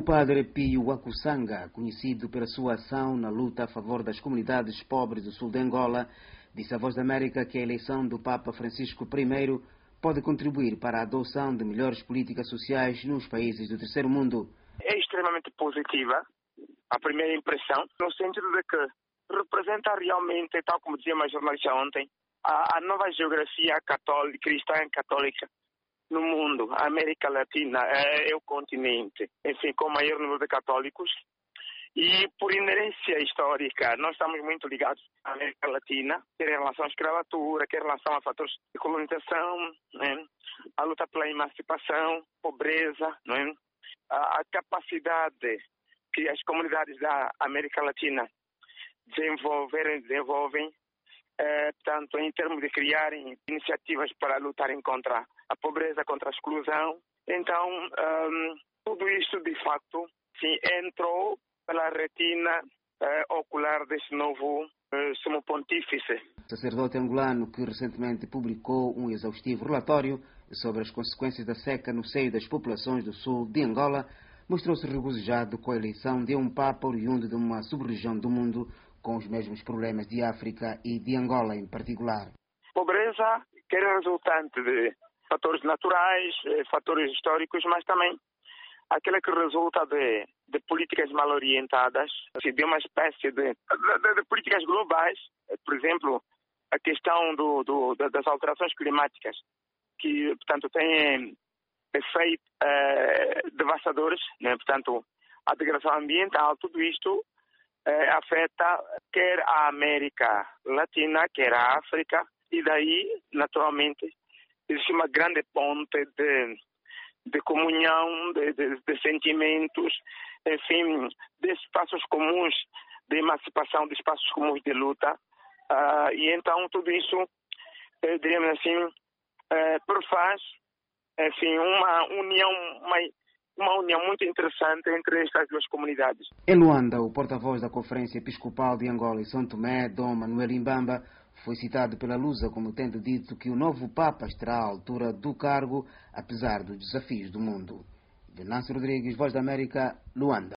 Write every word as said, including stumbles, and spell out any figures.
O padre Pio Wakusanga, conhecido pela sua ação na luta a favor das comunidades pobres do sul de Angola, disse à Voz da América que a eleição do Papa Francisco I pode contribuir para a adoção de melhores políticas sociais nos países do terceiro mundo. É extremamente positiva a primeira impressão, no sentido de que representa realmente, tal como dizia uma jornalista ontem, a, a nova geografia católica, cristã católica no mundo. A América Latina é, é o continente, enfim, com o maior número de católicos. E por inerência histórica, nós estamos muito ligados à América Latina, quer em relação à escravatura, quer em relação a fatores de colonização, né? A luta pela emancipação, pobreza, né? a, a capacidade que as comunidades da América Latina desenvolverem, desenvolvem, eh, tanto em termos de criarem iniciativas para lutarem contra a pobreza, contra a exclusão. Então, um, tudo isso, de facto, sim, entrou pela retina eh, ocular desse novo eh, sumo pontífice. O sacerdote angolano, que recentemente publicou um exaustivo relatório sobre as consequências da seca no seio das populações do sul de Angola, mostrou-se regozijado com a eleição de um Papa oriundo de uma sub-região do mundo com os mesmos problemas de África e de Angola em particular. Pobreza, que é resultante de fatores naturais, fatores históricos, mas também aquela que resulta de, de políticas mal orientadas, de uma espécie de, de, de políticas globais, por exemplo, a questão do, do, das alterações climáticas, que, portanto, têm efeitos eh, devastadores, né? Portanto, a degradação ambiental, tudo isto eh, afeta quer a América Latina, quer a África, e daí, naturalmente, existe uma grande ponte de, de comunhão, de, de, de sentimentos, enfim, de espaços comuns de emancipação, de espaços comuns de luta. Uh, e então tudo isso, eh, diríamos assim, eh, prefaz, enfim, uma união, uma, uma união muito interessante entre estas duas comunidades. Em Luanda, o porta-voz da Conferência Episcopal de Angola e São Tomé, Dom Manuel Imbamba, foi citado pela Lusa como tendo dito que o novo Papa estará à altura do cargo, apesar dos desafios do mundo. Venâncio Rodrigues, Voz da América, Luanda.